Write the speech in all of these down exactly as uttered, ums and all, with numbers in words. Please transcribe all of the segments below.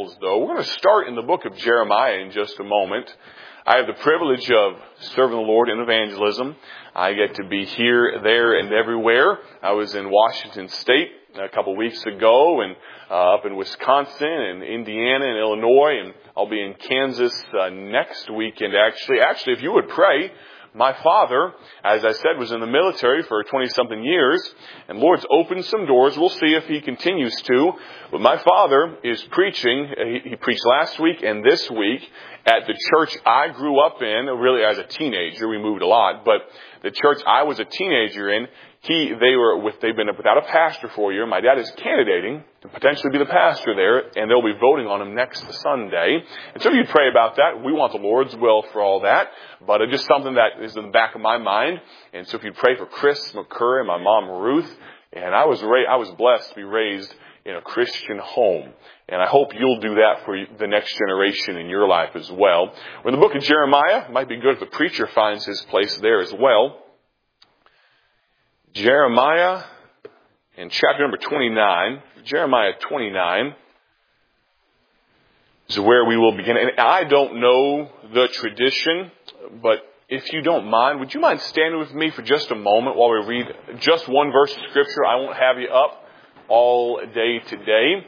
Bibles, though, we're going to start in the book of Jeremiah in just a moment. I have the privilege of serving the Lord in evangelism. I get to be here, there, and everywhere. I was in Washington State a couple weeks ago, and uh, up in Wisconsin, and Indiana, and Illinois, and I'll be in Kansas uh, next weekend, actually. Actually, if you would pray, my father, as I said, was in the military for twenty-something years, and Lord's opened some doors. We'll see if he continues to. But my father is preaching. He, he preached last week and this week at the church I grew up in, really as a teenager. We moved a lot, but the church I was a teenager in, he, they were with, they've been without a pastor for a year. My dad is candidating to potentially be the pastor there, and they'll be voting on him next Sunday. And so if you pray about that, we want the Lord's will for all that, but it's just something that is in the back of my mind. And so if you pray for Chris McCurry and my mom Ruth, and I was ra- I was blessed to be raised in a Christian home. And I hope you'll do that for the next generation in your life as well. We're in the book of Jeremiah. It might be good if the preacher finds his place there as well. Jeremiah in chapter number twenty-nine. Jeremiah twenty-nine is where we will begin. And I don't know the tradition, but if you don't mind, would you mind standing with me for just a moment while we read just one verse of Scripture? I won't have you up all day today.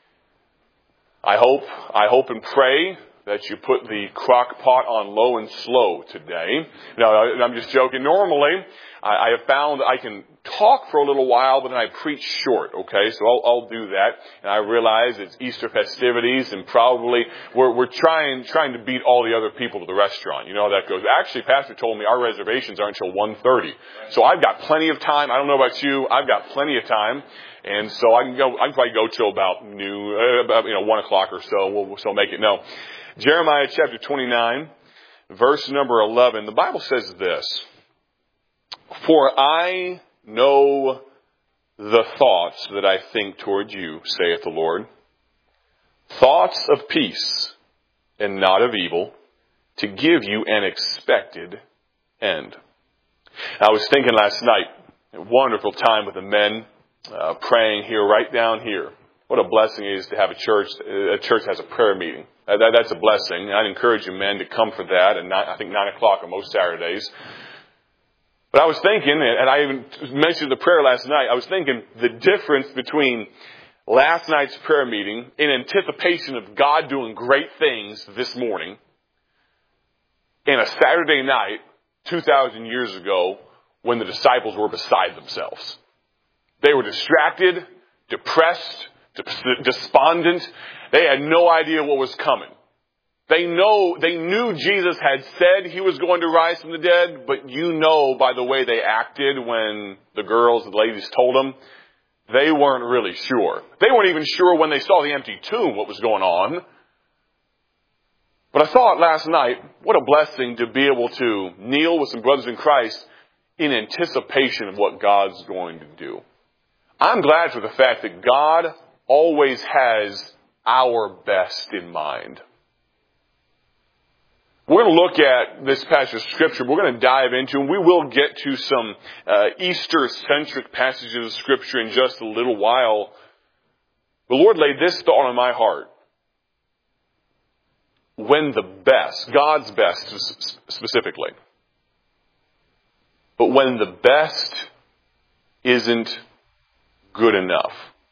I hope, I hope and pray that you put the crock pot on low and slow today. No, I'm just joking. Normally, I, I have found I can talk for a little while, but then I preach short, okay? So I'll, I'll do that. And I realize it's Easter festivities, and probably we're, we're trying, trying to beat all the other people to the restaurant. You know how that goes. Actually, Pastor told me our reservations aren't until one thirty. So I've got plenty of time. I don't know about you. I've got plenty of time. And so I can go, I can probably go till about noon, uh, about, you know, one o'clock or so. We'll, so make it. No. Jeremiah chapter twenty-nine, verse number eleven. The Bible says this: "For I know the thoughts that I think toward you, saith the Lord, thoughts of peace and not of evil, to give you an expected end." I was thinking last night, a wonderful time with the men. Uh, praying here, right down here. What a blessing it is to have a church. A church has a prayer meeting. Uh, that, that's a blessing. I'd encourage you men to come for that. And I think nine o'clock on most Saturdays. But I was thinking, and I even mentioned the prayer last night. I was thinking the difference between last night's prayer meeting in anticipation of God doing great things this morning, and a Saturday night two thousand years ago when the disciples were beside themselves. They were distracted, depressed, despondent. They had no idea what was coming. They know, they knew Jesus had said he was going to rise from the dead, but you know by the way they acted when the girls, the ladies told them, they weren't really sure. They weren't even sure when they saw the empty tomb what was going on. But I thought last night, what a blessing to be able to kneel with some brothers in Christ in anticipation of what God's going to do. I'm glad for the fact that God always has our best in mind. We're going to look at this passage of Scripture. We're going to dive into, and we will get to some uh, Easter-centric passages of Scripture in just a little while. The Lord laid this thought on my heart. When the best, God's best specifically, but when the best isn't good enough.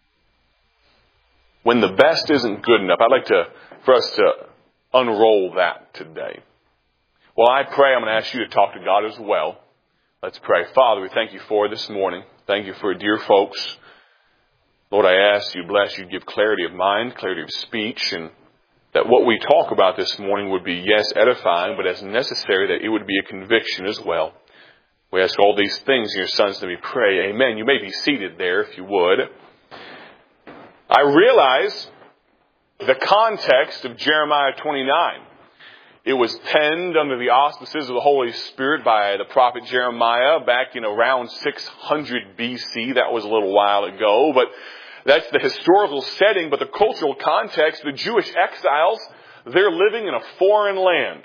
When the best isn't good enough, I'd like to, for us to unroll that today. Well, I pray, I'm going to ask you to talk to God as well. Let's pray. Father, we thank you for this morning. Thank you for dear folks. Lord, I ask you, bless you, give clarity of mind, clarity of speech, and that what we talk about this morning would be, yes, edifying, but as necessary, that it would be a conviction as well. We ask all these things in your Son's name we pray. Amen. You may be seated there if you would. I realize the context of Jeremiah twenty-nine. It was penned under the auspices of the Holy Spirit by the prophet Jeremiah back in around six hundred B C. That was a little while ago, but that's the historical setting. But the cultural context, the Jewish exiles, they're living in a foreign land.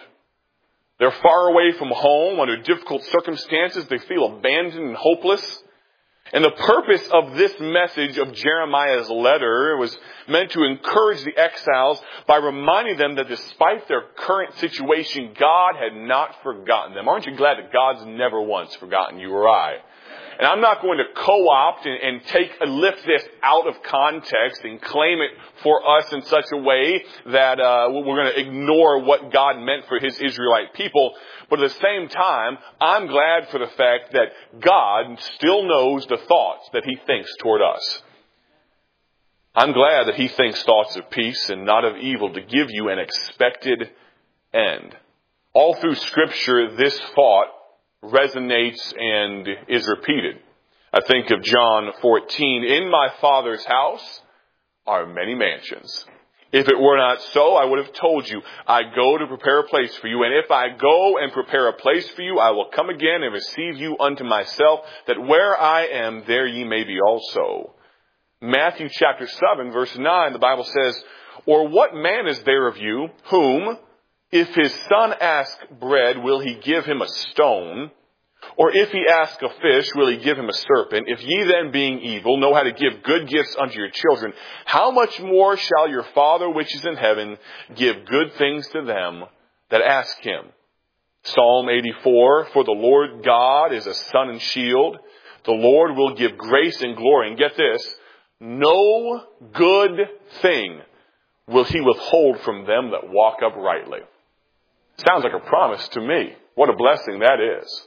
They're far away from home under difficult circumstances. They feel abandoned and hopeless. And the purpose of this message of Jeremiah's letter was meant to encourage the exiles by reminding them that despite their current situation, God had not forgotten them. Aren't you glad that God's never once forgotten you or I? And I'm not going to co-opt and, and take lift this out of context and claim it for us in such a way that uh, we're going to ignore what God meant for His Israelite people. But at the same time, I'm glad for the fact that God still knows the thoughts that He thinks toward us. I'm glad that He thinks thoughts of peace and not of evil to give you an expected end. All through Scripture, this thought resonates and is repeated. I think of John fourteen. In my Father's house are many mansions. If it were not so, I would have told you, I go to prepare a place for you. And if I go and prepare a place for you, I will come again and receive you unto myself, that where I am, there ye may be also. Matthew chapter seven, verse nine, the Bible says, or what man is there of you, whom, if his son ask bread, will he give him a stone? Or if he ask a fish, will he give him a serpent? If ye then, being evil, know how to give good gifts unto your children, how much more shall your Father which is in heaven give good things to them that ask him? Psalm eighty-four, for the Lord God is a sun and shield. The Lord will give grace and glory. And get this, no good thing will he withhold from them that walk uprightly. Sounds like a promise to me. What a blessing that is.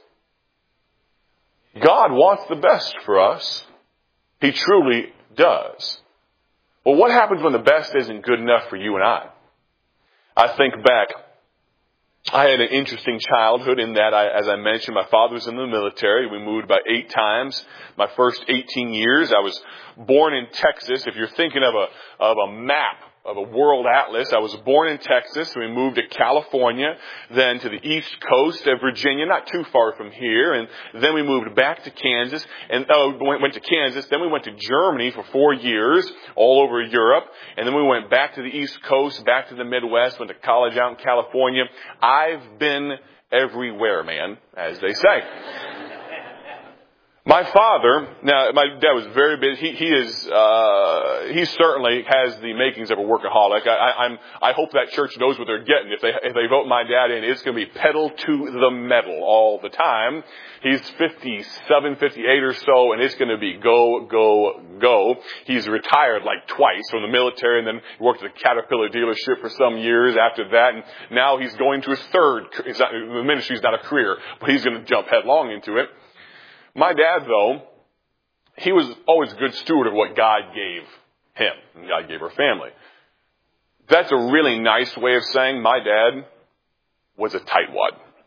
God wants the best for us. He truly does. Well, what happens when the best isn't good enough for you and I? I think back. I had an interesting childhood in that, I, as I mentioned, my father was in the military. We moved about eight times. My first eighteen years, I was born in Texas. If you're thinking of a of a map, of a world atlas. I was born in Texas. We moved to California, then to the east coast of Virginia, not too far from here. And then we moved back to Kansas and oh, went, went to Kansas. Then we went to Germany for four years, all over Europe. And then we went back to the east coast, back to the Midwest, went to college out in California. I've been everywhere, man, as they say. My father, now my dad was very busy. He, he is, uh, he certainly has the makings of a workaholic. I, I, I'm, I hope that church knows what they're getting. If they, if they vote my dad in, it's going to be pedal to the metal all the time. He's fifty-seven, fifty-eight or so, and it's going to be go, go, go. He's retired like twice from the military, and then worked at a Caterpillar dealership for some years after that. And now he's going to his third, it's not, the ministry's not a career, but he's going to jump headlong into it. My dad, though, he was always a good steward of what God gave him, and God gave our family. That's a really nice way of saying my dad was a tightwad.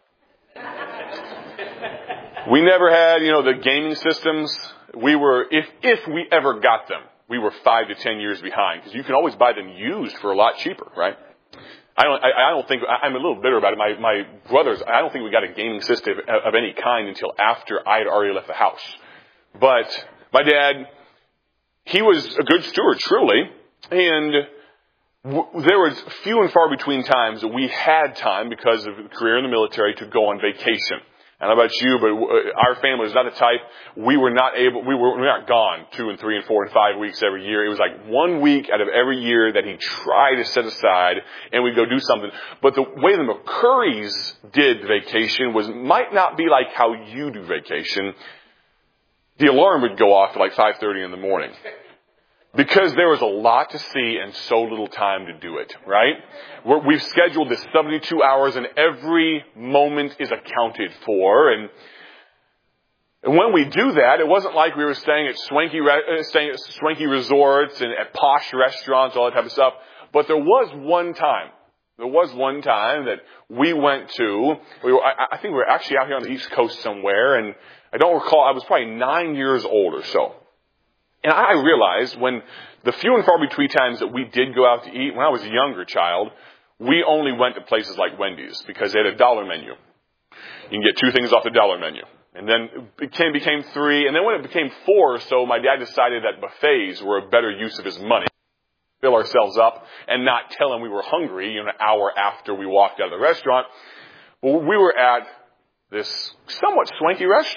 We never had, you know, the gaming systems. We were, if if we ever got them, we were five to ten years behind, because you can always buy them used for a lot cheaper, right? I don't, I, I don't think, I'm a little bitter about it. My, my brothers, I don't think we got a gaming system of, of any kind until after I had already left the house. But my dad, he was a good steward, truly. And w- there was few and far between times that we had time, because of a career in the military, to go on vacation. I don't know about you, but our family was not the type. We were not able, we were, we were not gone two and three and four and five weeks every year. It was like one week out of every year that he tried to set aside, and we'd go do something. But the way the McCurries did vacation was, might not be like how you do vacation. The alarm would go off at like five thirty in the morning. Because there was a lot to see and so little time to do it, right? We're, we've scheduled this seventy-two hours, and every moment is accounted for. And, and when we do that, it wasn't like we were staying at swanky, re- staying at swanky resorts and at posh restaurants, all that type of stuff. But there was one time, there was one time that we went to, we were, I, I think we were actually out here on the East Coast somewhere, and I don't recall, I was probably nine years old or so. And I realized when the few and far between times that we did go out to eat, when I was a younger child, we only went to places like Wendy's because they had a dollar menu. You can get two things off the dollar menu. And then it became, became three. And then when it became four or so, my dad decided that buffets were a better use of his money. Fill ourselves up and not tell him we were hungry, you know, an hour after we walked out of the restaurant. Well, we were at this somewhat swanky restaurant.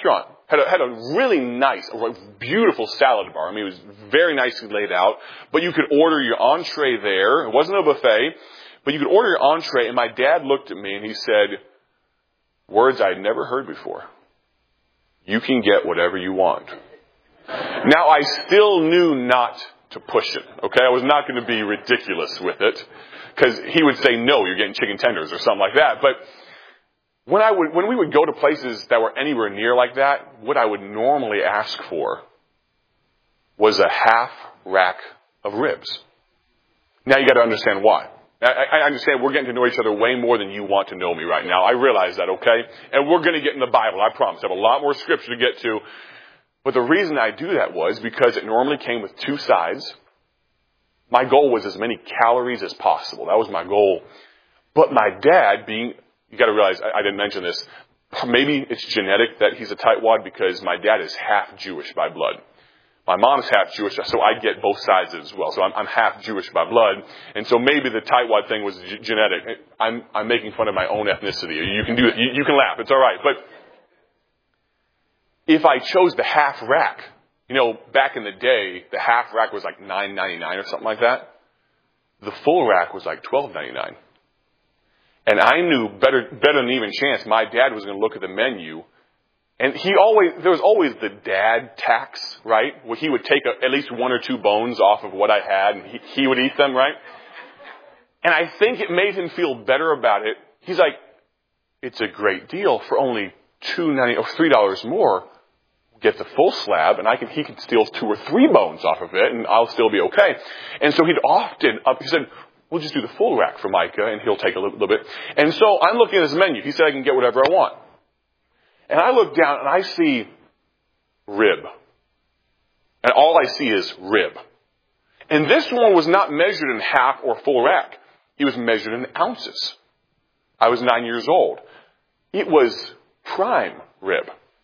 Had a, had a really nice, a beautiful salad bar. I mean, it was very nicely laid out. But you could order your entree there. It wasn't a buffet. But you could order your entree. And my dad looked at me and he said, words I'd never heard before. You can get whatever you want. Now, I still knew not to push it. Okay? I was not going to be ridiculous with it. Because he would say, no, you're getting chicken tenders or something like that. But When I would, when we would go to places that were anywhere near like that, what I would normally ask for was a half rack of ribs. Now you got to understand why. I, I understand we're getting to know each other way more than you want to know me right now. I realize that, okay? And we're going to get in the Bible, I promise. I have a lot more scripture to get to. But the reason I do that was because it normally came with two sides. My goal was as many calories as possible. That was my goal. But my dad, being... You got to realize, I, I didn't mention this. Maybe it's genetic that he's a tightwad because my dad is half Jewish by blood. My mom's half Jewish, so I get both sides as well. So I'm, I'm half Jewish by blood, and so maybe the tightwad thing was g- genetic. I'm, I'm making fun of my own ethnicity. You can do it. You, you can laugh. It's all right. But if I chose the half rack, you know, back in the day, the half rack was like nine ninety-nine or something like that. The full rack was like twelve ninety-nine. And I knew better, better than even chance, my dad was going to look at the menu. And he always, there was always the dad tax, right? Where he would take a, at least one or two bones off of what I had and he, he would eat them, right? And I think it made him feel better about it. He's like, it's a great deal for only two ninety or three dollars more. Get the full slab and I can, he can steal two or three bones off of it and I'll still be okay. And so he'd often, up, he said, we'll just do the full rack for Micah, and he'll take a little, little bit. And so I'm looking at his menu. He said I can get whatever I want. And I look down, and I see rib. And all I see is rib. And this one was not measured in half or full rack. It was measured in ounces. I was nine years old. It was prime rib.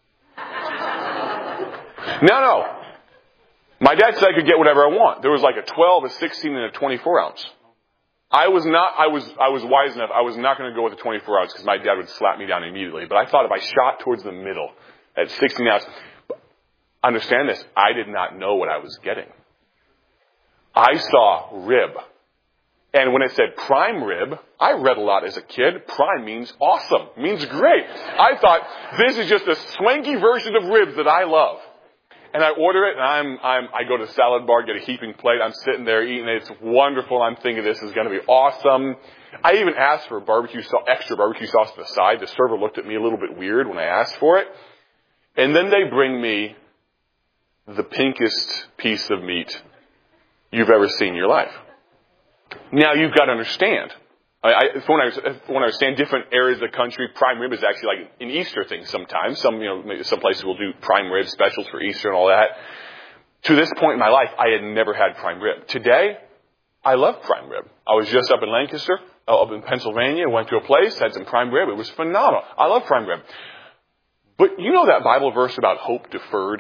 No, no. My dad said I could get whatever I want. There was like a twelve, a sixteen, and a twenty-four ounce. I was not, I was, I was wise enough. I was not going to go with the twenty-four ounce because my dad would slap me down immediately. But I thought if I shot towards the middle at sixteen ounce, understand this, I did not know what I was getting. I saw rib. And when it said prime rib, I read a lot as a kid. Prime means awesome, means great. I thought this is just a swanky version of ribs that I love. And I order it, and I'm, I'm, I go to the salad bar, get a heaping plate. I'm sitting there eating it. It's wonderful. I'm thinking this is going to be awesome. I even asked for barbecue sauce, extra barbecue sauce to the side. The server looked at me a little bit weird when I asked for it. And then they bring me the pinkest piece of meat you've ever seen in your life. Now, you've got to understand. I, I, when, I, when I understand different areas of the country, prime rib is actually like an Easter thing sometimes. Some, you know, some places will do prime rib specials for Easter and all that. To this point in my life, I had never had prime rib. Today, I love prime rib. I was just up in Lancaster, up in Pennsylvania, went to a place, had some prime rib. It was phenomenal. I love prime rib. But you know that Bible verse about hope deferred?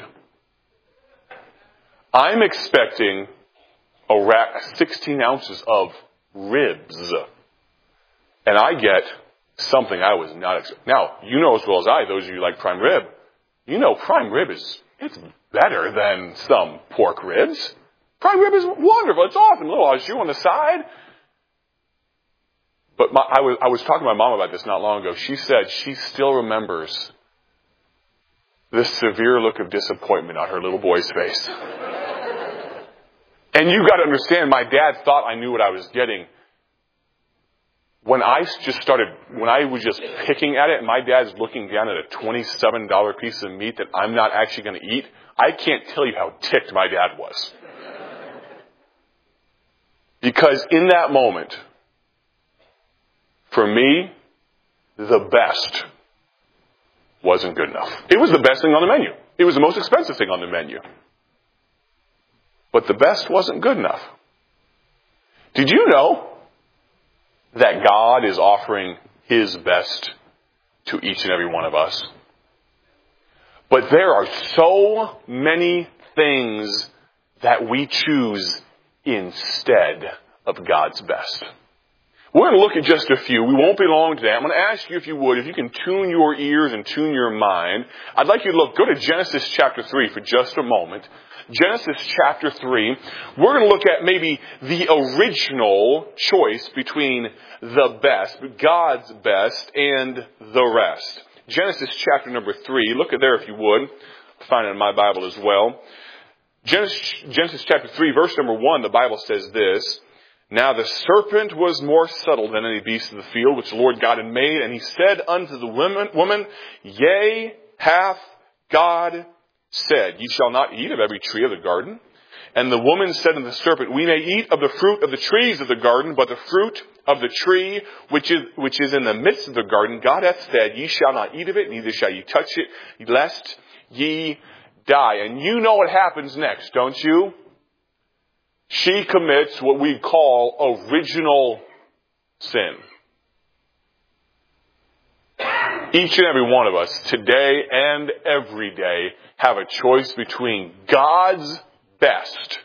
I'm expecting a rack, sixteen ounces of ribs. And I get something I was not expecting. Now, you know as well as I, those of you who like prime rib, you know prime rib is, it's better than some pork ribs. Prime rib is wonderful. It's awesome. A little au jus on the side. But my, I was I was talking to my mom about this not long ago. She said she still remembers this severe look of disappointment on her little boy's face. And you got to understand, my dad thought I knew what I was getting. When I just started, when I was just picking at it, and my dad's looking down at a twenty-seven dollars piece of meat that I'm not actually going to eat, I can't tell you how ticked my dad was. Because in that moment, for me, the best wasn't good enough. It was the best thing on the menu. It was the most expensive thing on the menu. But the best wasn't good enough. Did you know that God is offering His best to each and every one of us? But there are so many things that we choose instead of God's best. We're going to look at just a few. We won't be long today. I'm going to ask you, if you would, if you can tune your ears and tune your mind. I'd like you to look, go to Genesis chapter three for just a moment. Genesis chapter three. We're going to look at maybe the original choice between the best, God's best, and the rest. Genesis chapter number three. Look at there if you would. Find it in my Bible as well. Genesis, Genesis chapter three, verse number one, the Bible says this. Now the serpent was more subtle than any beast of the field which the Lord God had made. And he said unto the woman, woman, Yea, hath God said, Ye shall not eat of every tree of the garden. And the woman said unto the serpent, We may eat of the fruit of the trees of the garden, but the fruit of the tree which is which is in the midst of the garden, God hath said, Ye shall not eat of it, neither shall ye touch it, lest ye die. And you know what happens next, don't you? She commits what we call original sin. Each and every one of us, today and every day, have a choice between God's best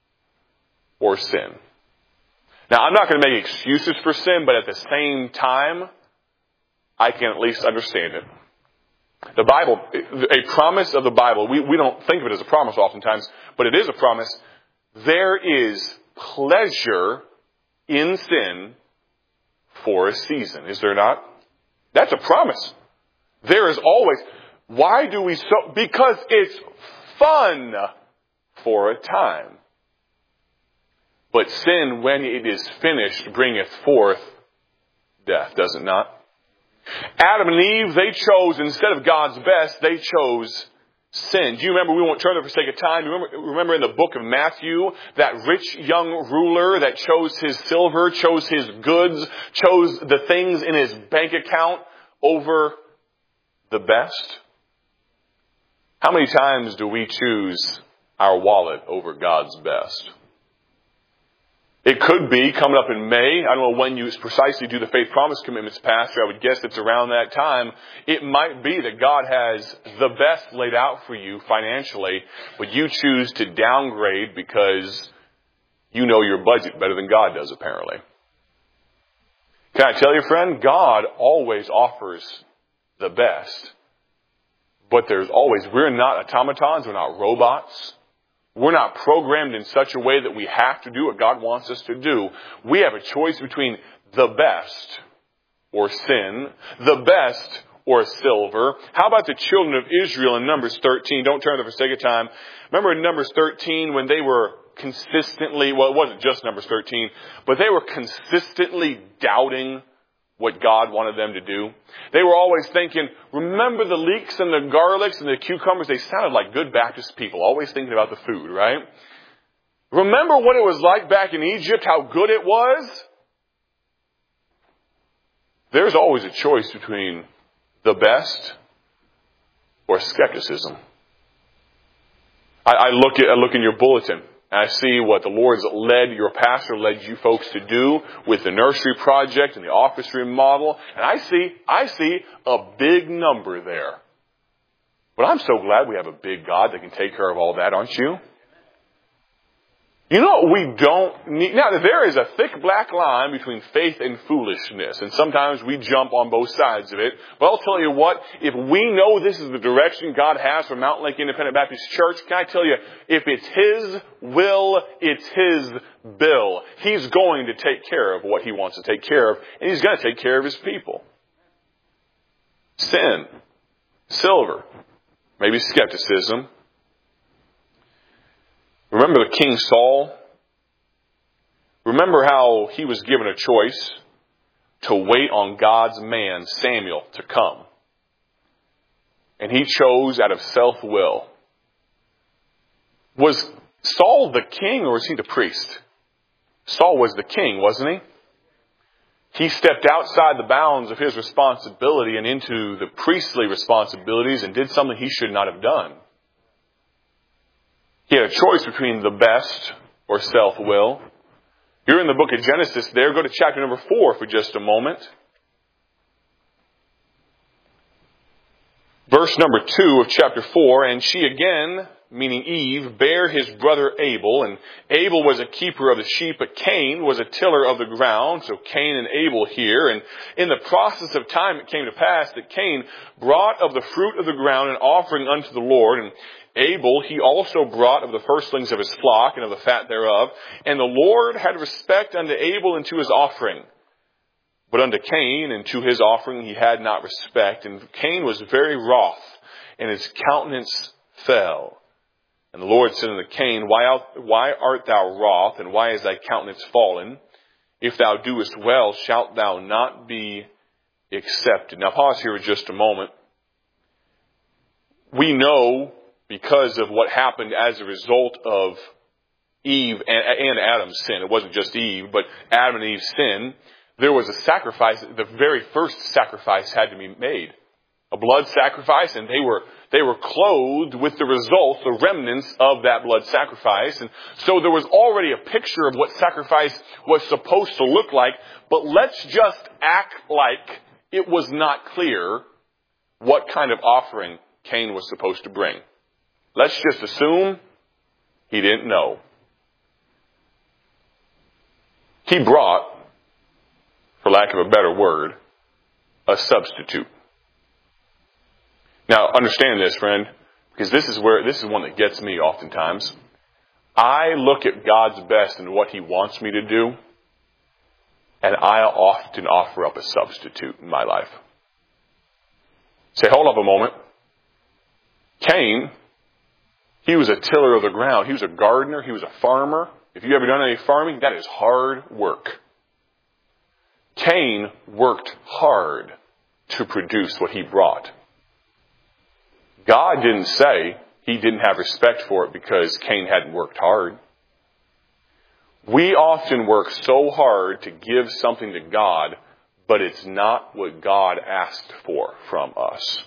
or sin. Now, I'm not going to make excuses for sin, but at the same time, I can at least understand it. The Bible, a promise of the Bible, we, we don't think of it as a promise oftentimes, but it is a promise. There is pleasure in sin for a season, is there not? That's a promise. There is always. Why do we so? Because it's fun for a time. But sin, when it is finished, bringeth forth death, does it not? Adam and Eve, they chose, instead of God's best, they chose sin. Do you remember, we won't turn there for sake of time, remember, remember in the book of Matthew, that rich young ruler that chose his silver, chose his goods, chose the things in his bank account over the best? How many times do we choose our wallet over God's best? It could be coming up in May. I don't know when you precisely do the faith promise commitments, Pastor. I would guess it's around that time. It might be that God has the best laid out for you financially, but you choose to downgrade because you know your budget better than God does, apparently. Can I tell you, friend, God always offers the best. But there's always, we're not automatons, we're not robots. We're not programmed in such a way that we have to do what God wants us to do. We have a choice between the best or sin, the best or silver. How about the children of Israel in Numbers thirteen? Don't turn there for sake of time. Remember in Numbers thirteen when they were consistently, well, it wasn't just Numbers thirteen, but they were consistently doubting what God wanted them to do. They were always thinking, remember the leeks and the garlics and the cucumbers? They sounded like good Baptist people, always thinking about the food, right? Remember what it was like back in Egypt, how good it was? There's always a choice between the best or skepticism. I, I look at I look in your bulletin. And I see what the Lord's led, your pastor led you folks to do with the nursery project and the office remodel. And I see, I see a big number there. But I'm so glad we have a big God that can take care of all that, aren't you? You know what we don't need? Now, there is a thick black line between faith and foolishness. And sometimes we jump on both sides of it. But I'll tell you what, if we know this is the direction God has for Mountain Lake Independent Baptist Church, can I tell you, if it's His will, it's His bill. He's going to take care of what He wants to take care of. And He's going to take care of His people. Sin. Silver. Maybe skepticism. Remember the King Saul? Remember how he was given a choice to wait on God's man, Samuel, to come. And he chose out of self-will. Was Saul the king or was he the priest? Saul was the king, wasn't he? He stepped outside the bounds of his responsibility and into the priestly responsibilities and did something he should not have done. He had a choice between the best or self-will. You're in the book of Genesis there. Go to chapter number four for just a moment. Verse number two of chapter four. And she again meaning Eve, bare his brother Abel, and Abel was a keeper of the sheep, but Cain was a tiller of the ground. So Cain and Abel here. And in the process of time it came to pass that Cain brought of the fruit of the ground an offering unto the Lord, and Abel he also brought of the firstlings of his flock and of the fat thereof. And the Lord had respect unto Abel and to his offering. But unto Cain and to his offering he had not respect. And Cain was very wroth, and his countenance fell. And the Lord said unto Cain, Why art, why art thou wroth, and why is thy countenance fallen? If thou doest well, shalt thou not be accepted. Now pause here for just a moment. We know, because of what happened as a result of Eve and, and Adam's sin, it wasn't just Eve, but Adam and Eve's sin, there was a sacrifice. The very first sacrifice had to be made. A blood sacrifice, and they were they were clothed with the results, the remnants of that blood sacrifice. And so there was already a picture of what sacrifice was supposed to look like, but let's just act like it was not clear what kind of offering Cain was supposed to bring. Let's just assume he didn't know. He brought, for lack of a better word, a substitute. Now, understand this, friend, because this is where this is one that gets me oftentimes. I look at God's best and what He wants me to do, and I often offer up a substitute in my life. Say, hold up a moment. Cain, he was a tiller of the ground. He was a gardener. He was a farmer. If you ever done any farming, that is hard work. Cain worked hard to produce what he brought. God didn't say He didn't have respect for it because Cain hadn't worked hard. We often work so hard to give something to God, but it's not what God asked for from us.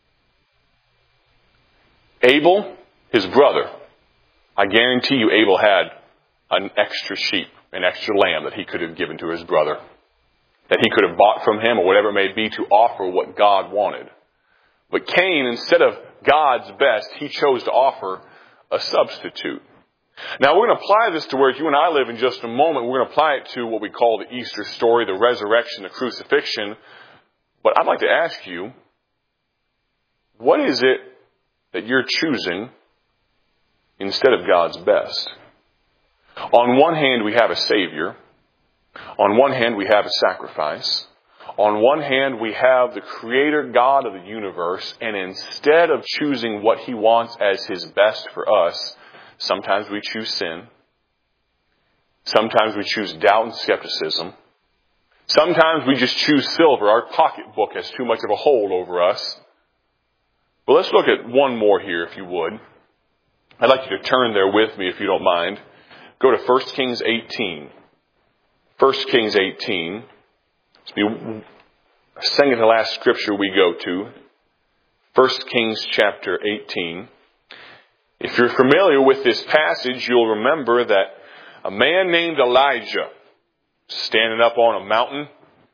Abel, his brother, I guarantee you Abel had an extra sheep, an extra lamb that he could have given to his brother, that he could have bought from him or whatever it may be to offer what God wanted. But Cain, instead of God's best, he chose to offer a substitute. Now, we're going to apply this to where you and I live in just a moment. We're going to apply it to what we call the Easter story, the resurrection, the crucifixion. But I'd like to ask you, what is it that you're choosing instead of God's best? On one hand, we have a Savior. On one hand, we have a sacrifice. On one hand, we have the Creator God of the universe, and instead of choosing what He wants as His best for us, sometimes we choose sin. Sometimes we choose doubt and skepticism. Sometimes we just choose silver. Our pocketbook has too much of a hold over us. But let's look at one more here, if you would. I'd like you to turn there with me, if you don't mind. Go to First Kings eighteen. First Kings eighteen. It's the second to last scripture we go to. First Kings chapter eighteen. If you're familiar with this passage, you'll remember that a man named Elijah standing up on a mountain,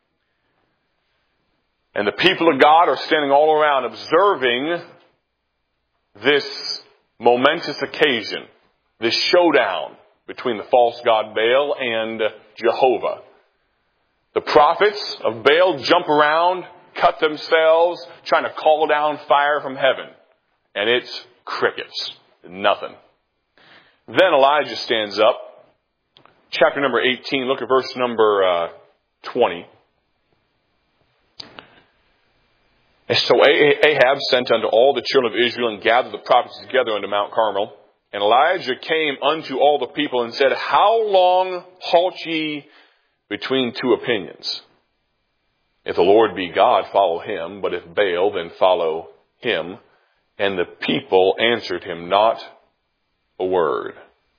and the people of God are standing all around observing this momentous occasion, this showdown between the false god Baal and Jehovah. The prophets of Baal jump around, cut themselves, trying to call down fire from heaven. And it's crickets. Nothing. Then Elijah stands up. Chapter number eighteen, look at verse number uh, twenty. And so Ahab sent unto all the children of Israel and gathered the prophets together unto Mount Carmel. And Elijah came unto all the people and said, How long halt ye between two opinions? If the Lord be God, follow him. But if Baal, then follow him. And the people answered him not a word.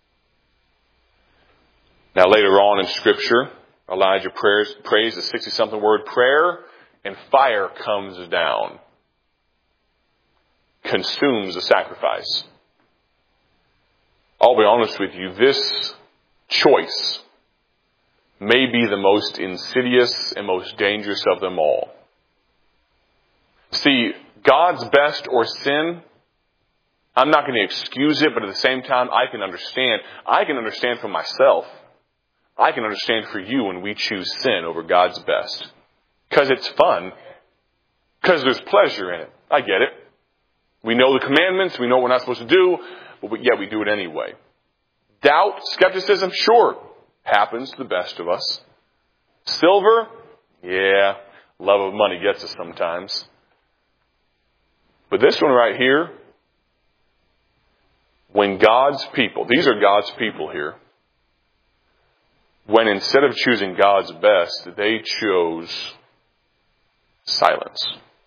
Now later on in Scripture, Elijah prays, prays a sixty-something word prayer, and fire comes down, consumes the sacrifice. I'll be honest with you, this choice may be the most insidious and most dangerous of them all. See, God's best or sin, I'm not going to excuse it, but at the same time, I can understand. I can understand for myself. I can understand for you when we choose sin over God's best. Because it's fun. Because there's pleasure in it. I get it. We know the commandments. We know what we're not supposed to do. But yet we do it anyway. Doubt, skepticism, sure. Happens to the best of us. Silver, yeah. Love of money gets us sometimes. But this one right here, when God's people, these are God's people here, when instead of choosing God's best, they chose silence.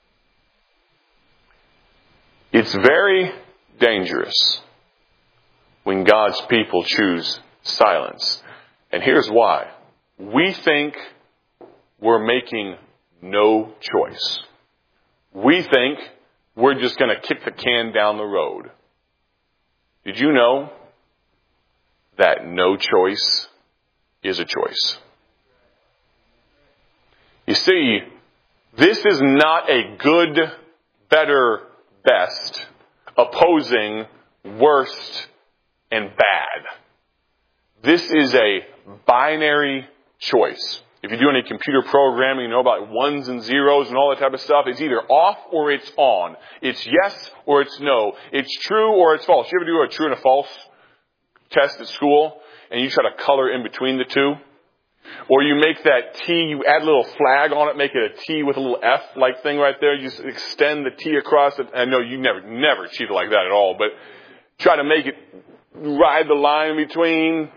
It's very dangerous when God's people choose silence. And here's why. We think we're making no choice. We think we're just going to kick the can down the road. Did you know that no choice is a choice? You see, this is not a good, better, best, opposing, worst, and bad. This is a binary choice. If you do any computer programming, you know about ones and zeros and all that type of stuff. It's either off or it's on. It's yes or it's no. It's true or it's false. You ever do a true and a false test at school and you try to color in between the two? Or you make that T, you add a little flag on it, make it a T with a little F-like thing right there. You just extend the T across it. I know you never, never cheated like that at all, but try to make it ride the line in between.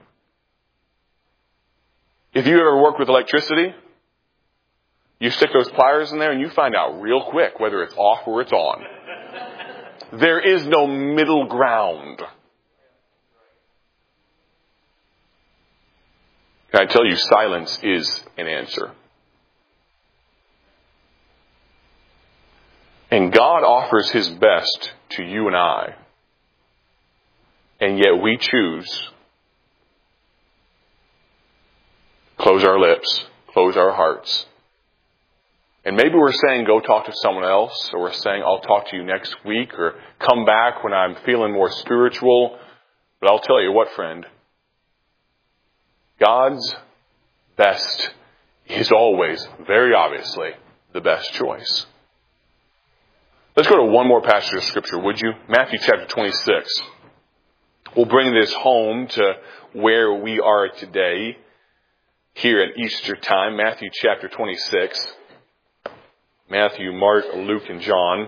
If you ever work with electricity, you stick those pliers in there and you find out real quick whether it's off or it's on. There is no middle ground. Can I tell you, silence is an answer. And God offers His best to you and I. And yet we choose close our lips, close our hearts. And maybe we're saying, go talk to someone else, or we're saying, I'll talk to you next week, or come back when I'm feeling more spiritual. But I'll tell you what, friend, God's best is always, very obviously, the best choice. Let's go to one more passage of Scripture, would you? Matthew chapter twenty-six. We'll bring this home to where we are today, here at Easter time. Matthew chapter twenty-six. Matthew, Mark, Luke, and John.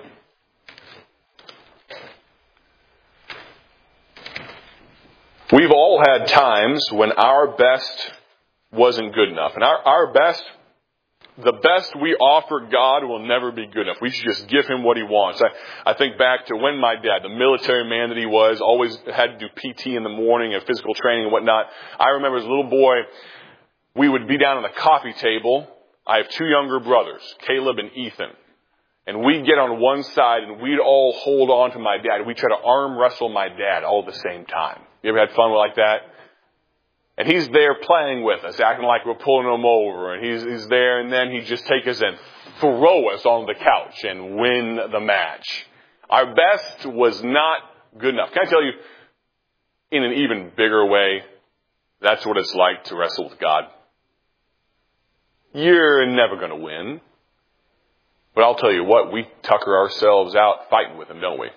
We've all had times when our best wasn't good enough. And our, our best, the best we offer God will never be good enough. We should just give Him what He wants. I, I think back to when my dad, the military man that he was, always had to do P T in the morning and physical training and whatnot. I remember as a little boy, we would be down on the coffee table. I have two younger brothers, Caleb and Ethan. And we'd get on one side and we'd all hold on to my dad. We'd try to arm wrestle my dad all at the same time. You ever had fun like that? And he's there playing with us, acting like we're pulling him over. And he's, he's there, and then he'd just take us and throw us on the couch and win the match. Our best was not good enough. Can I tell you, in an even bigger way, that's what it's like to wrestle with God. You're never going to win. But I'll tell you what, we tucker ourselves out fighting with Him, don't we?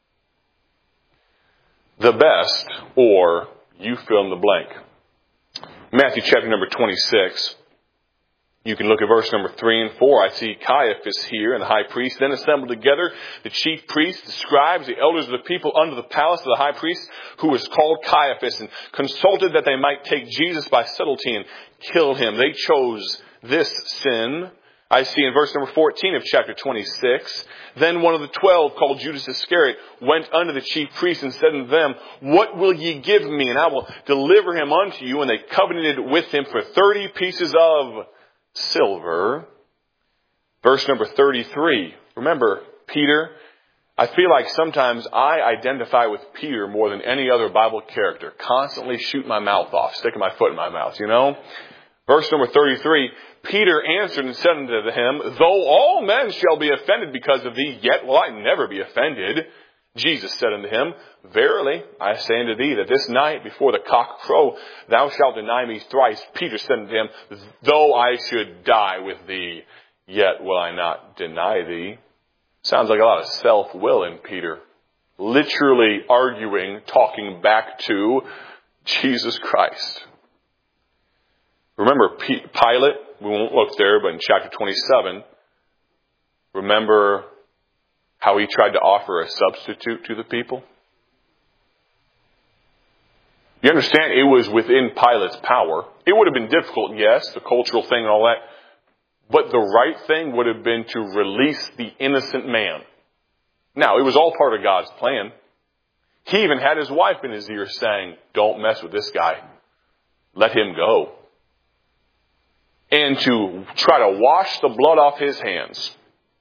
The best, or you fill in the blank. Matthew chapter number twenty-six. You can look at verse number three and four. I see Caiaphas here and the high priest. Then assembled together the chief priests, the scribes, the elders of the people under the palace of the high priest, who was called Caiaphas, and consulted that they might take Jesus by subtlety and kill Him. They chose this sin. I see in verse number fourteen of chapter twenty-six, then one of the twelve, called Judas Iscariot, went unto the chief priests and said unto them, what will ye give me, and I will deliver him unto you? And they covenanted with him for thirty pieces of silver. Verse number thirty-three. Remember, Peter, I feel like sometimes I identify with Peter more than any other Bible character. Constantly shoot my mouth off, sticking my foot in my mouth, you know? Verse number thirty-three, Peter answered and said unto him, though all men shall be offended because of thee, yet will I never be offended. Jesus said unto him, Verily, I say unto thee, that this night before the cock crow, thou shalt deny me thrice. Peter said unto him, Though I should die with thee, yet will I not deny thee. Sounds like a lot of self-will in Peter. Literally arguing, talking back to Jesus Christ. Remember Pilate, we won't look there, but in chapter twenty-seven, remember how he tried to offer a substitute to the people? You understand, it was within Pilate's power. It would have been difficult, yes, the cultural thing and all that. But the right thing would have been to release the innocent man. Now, it was all part of God's plan. He even had his wife in his ear saying, Don't mess with this guy. Let him go. And to try to wash the blood off his hands,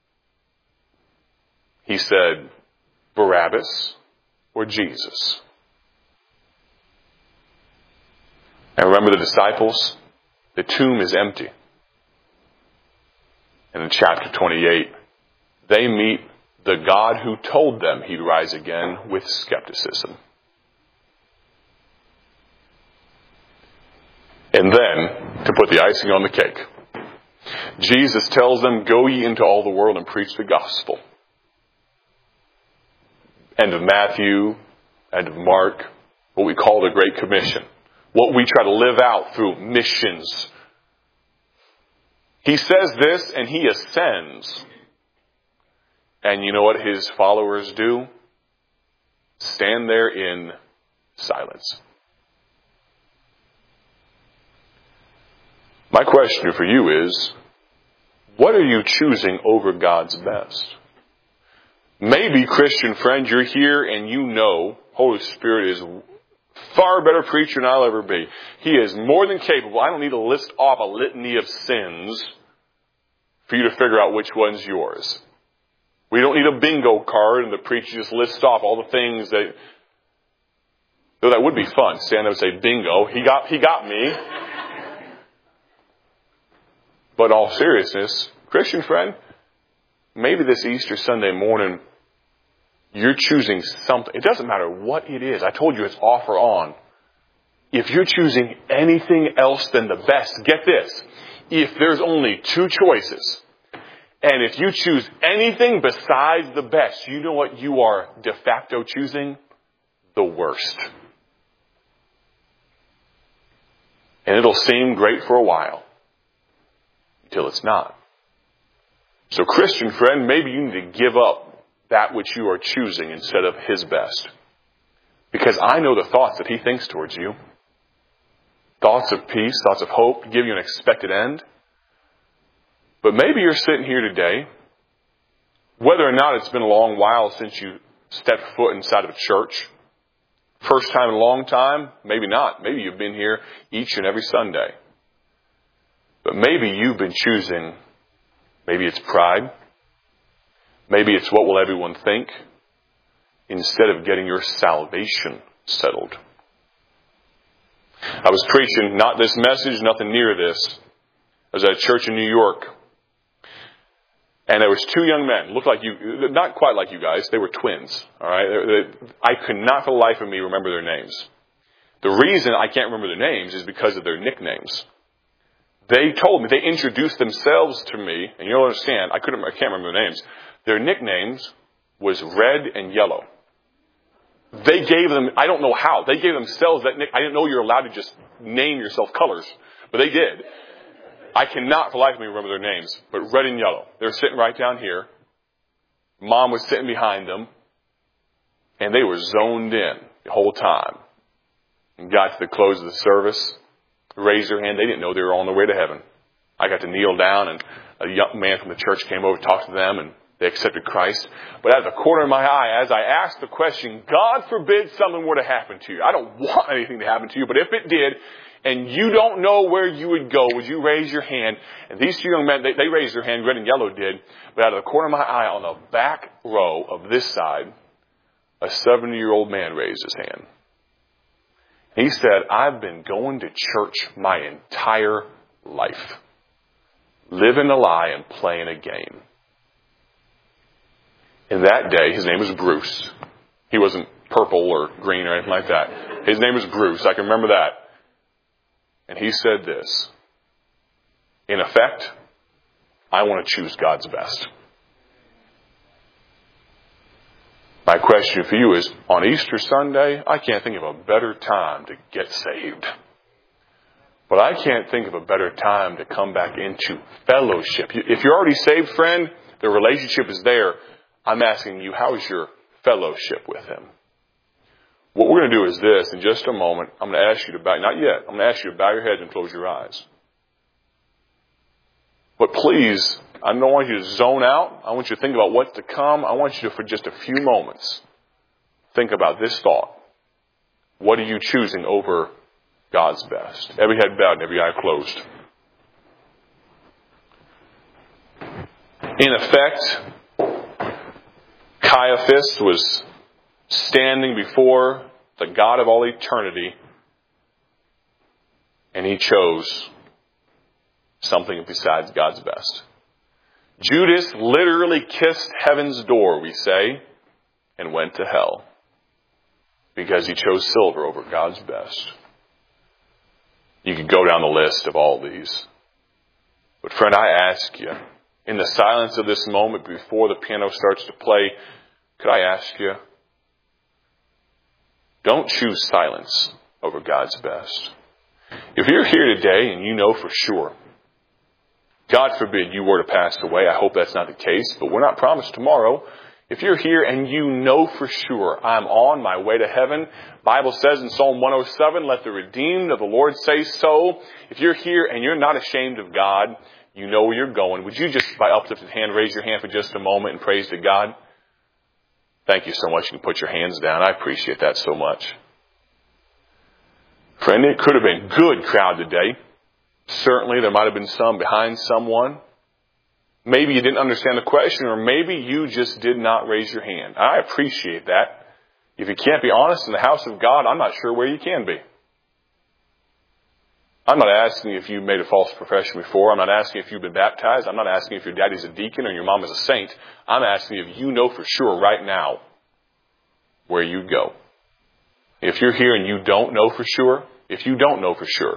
he said, Barabbas or Jesus. And remember the disciples? The tomb is empty. And in chapter twenty-eight, they meet the God who told them he'd rise again with skepticism. And then, to put the icing on the cake, Jesus tells them, Go ye into all the world and preach the gospel. End of Matthew, end of Mark, what we call the Great Commission. What we try to live out through missions. He says this and he ascends. And you know what his followers do? Stand there in silence. My question for you is, what are you choosing over God's best? Maybe, Christian friend, you're here and you know Holy Spirit is far better preacher than I'll ever be. He is more than capable. I don't need to list off a litany of sins for you to figure out which one's yours. We don't need a bingo card and the preacher just lists off all the things that, though that would be fun. Stand up and say, bingo, he got, he got me. But in all seriousness, Christian friend, maybe this Easter Sunday morning, you're choosing something. It doesn't matter what it is. I told you it's off or on. If you're choosing anything else than the best, get this. If there's only two choices, and if you choose anything besides the best, you know what you are de facto choosing? The worst. And it'll seem great for a while, until it's not. So Christian friend, maybe you need to give up that which you are choosing instead of his best. Because I know the thoughts that he thinks towards you. Thoughts of peace, thoughts of hope, give you an expected end. But maybe you're sitting here today, whether or not it's been a long while since you stepped foot inside of a church. First time in a long time, maybe not. Maybe you've been here each and every Sunday. But maybe you've been choosing, maybe it's pride. Maybe it's what will everyone think, instead of getting your salvation settled. I was preaching, not this message, nothing near this. I was at a church in New York. And there was two young men, looked like you, not quite like you guys, they were twins. All right, they, they, I could not for the life of me remember their names. The reason I can't remember their names is because of their nicknames. They told me, they introduced themselves to me, and you'll understand, I couldn't, I can't remember their names. Their nicknames was Red and Yellow. They gave them, I don't know how, they gave themselves that nick. I didn't know you're allowed to just name yourself colors, but they did. I cannot for the life of me remember their names, but Red and Yellow. They were sitting right down here. Mom was sitting behind them, and they were zoned in the whole time. And got to the close of the service, raised their hand. They didn't know they were on their way to heaven. I got to kneel down, and a young man from the church came over, talked to them, and they accepted Christ. But out of the corner of my eye, as I asked the question, God forbid something were to happen to you. I don't want anything to happen to you, but if it did, and you don't know where you would go, would you raise your hand? And these two young men, they, they raised their hand, Red and Yellow did. But out of the corner of my eye, on the back row of this side, a seventy-year-old man raised his hand. He said, I've been going to church my entire life, living a lie and playing a game. And that day, his name was Bruce. He wasn't purple or green or anything like that. His name was Bruce. I can remember that. And he said this. In effect, I want to choose God's best. My question for you is, on Easter Sunday, I can't think of a better time to get saved. But I can't think of a better time to come back into fellowship. If you're already saved, friend, the relationship is there. I'm asking you, how is your fellowship with Him? What we're going to do is this. In just a moment, I'm going to ask you to bow, not yet, I'm going to ask you to bow your heads and close your eyes. But please, I don't want you to zone out. I want you to think about what's to come. I want you to, for just a few moments, think about this thought. What are you choosing over God's best? Every head bowed and every eye closed. In effect, Caiaphas was standing before the God of all eternity, and he chose something besides God's best. Judas literally kissed heaven's door, we say, and went to hell because he chose silver over God's best. You could go down the list of all these. But friend, I ask you, in the silence of this moment before the piano starts to play, could I ask you, don't choose silence over God's best. If you're here today and you know for sure, God forbid you were to pass away, I hope that's not the case, but we're not promised tomorrow. If you're here and you know for sure, I'm on my way to heaven, Bible says in Psalm one oh seven, let the redeemed of the Lord say so. If you're here and you're not ashamed of God, you know where you're going, would you just, by uplifted hand, raise your hand for just a moment and praise to God? Thank you so much. You can put your hands down. I appreciate that so much. Friend, it could have been a good crowd today. Certainly there might have been some behind someone. Maybe you didn't understand the question, or maybe you just did not raise your hand. I appreciate that. If you can't be honest in the house of God, I'm not sure where you can be. I'm not asking if you made a false profession before. I'm not asking if you've been baptized. I'm not asking if your daddy's a deacon or your mom is a saint. I'm asking if you know for sure right now where you go. If you're here and you don't know for sure, if you don't know for sure,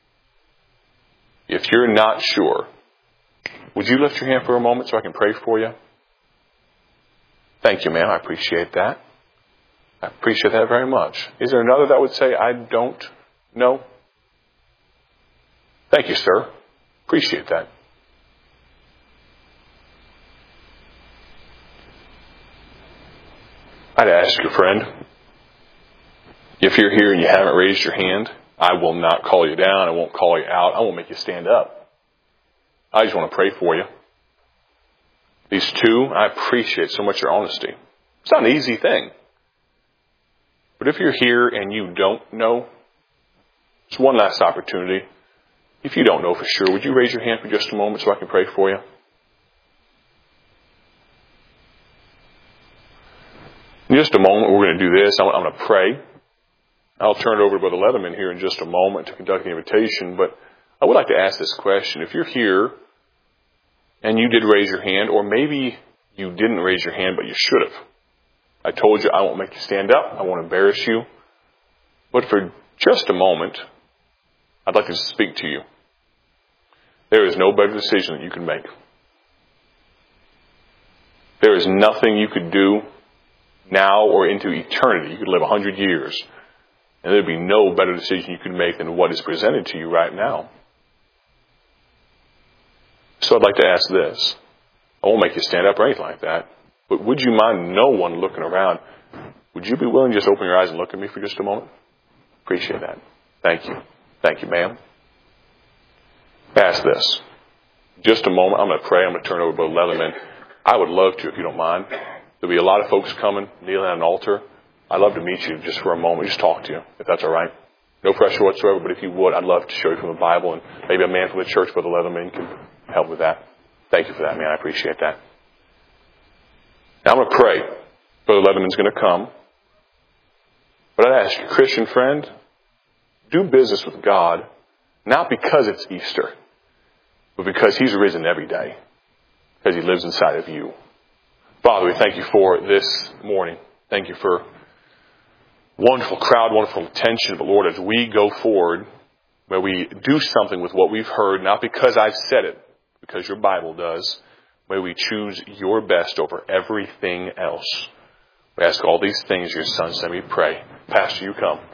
if you're not sure, would you lift your hand for a moment so I can pray for you? Thank you, ma'am. I appreciate that. I appreciate that very much. Is there another that would say, I don't know? Thank you, sir. Appreciate that. I'd ask you, friend, if you're here and you haven't raised your hand, I will not call you down. I won't call you out. I won't make you stand up. I just want to pray for you. These two, I appreciate so much your honesty. It's not an easy thing. But if you're here and you don't know, it's one last opportunity. If you don't know for sure, would you raise your hand for just a moment so I can pray for you? In just a moment, we're going to do this. I'm going to pray. I'll turn it over to Brother Leatherman here in just a moment to conduct the invitation. But I would like to ask this question. If you're here and you did raise your hand, or maybe you didn't raise your hand, but you should have. I told you I won't make you stand up. I won't embarrass you. But for just a moment, I'd like to speak to you. There is no better decision that you can make. There is nothing you could do now or into eternity. You could live a hundred years, and there'd be no better decision you could make than what is presented to you right now. So I'd like to ask this. I won't make you stand up or anything like that, but would you mind no one looking around? Would you be willing to just open your eyes and look at me for just a moment? Appreciate that. Thank you. Thank you, ma'am. Ask this. Just a moment. I'm going to pray. I'm going to turn it over to Brother Leatherman. I would love to, if you don't mind. There'll be a lot of folks coming, kneeling at an altar. I'd love to meet you just for a moment, just talk to you, if that's all right. No pressure whatsoever, but if you would, I'd love to show you from the Bible, and maybe a man from the church, Brother Leatherman, can help with that. Thank you for that, man. I appreciate that. Now I'm going to pray. Brother Leatherman's going to come. But I'd ask you, Christian friend, do business with God, not because it's Easter, but because He's risen every day, because He lives inside of you. Father, we thank you for this morning. Thank you for wonderful crowd, wonderful attention. But Lord, as we go forward, may we do something with what we've heard, not because I've said it, because your Bible does. May we choose your best over everything else. We ask all these things in your Son's name we pray. Pastor, you come.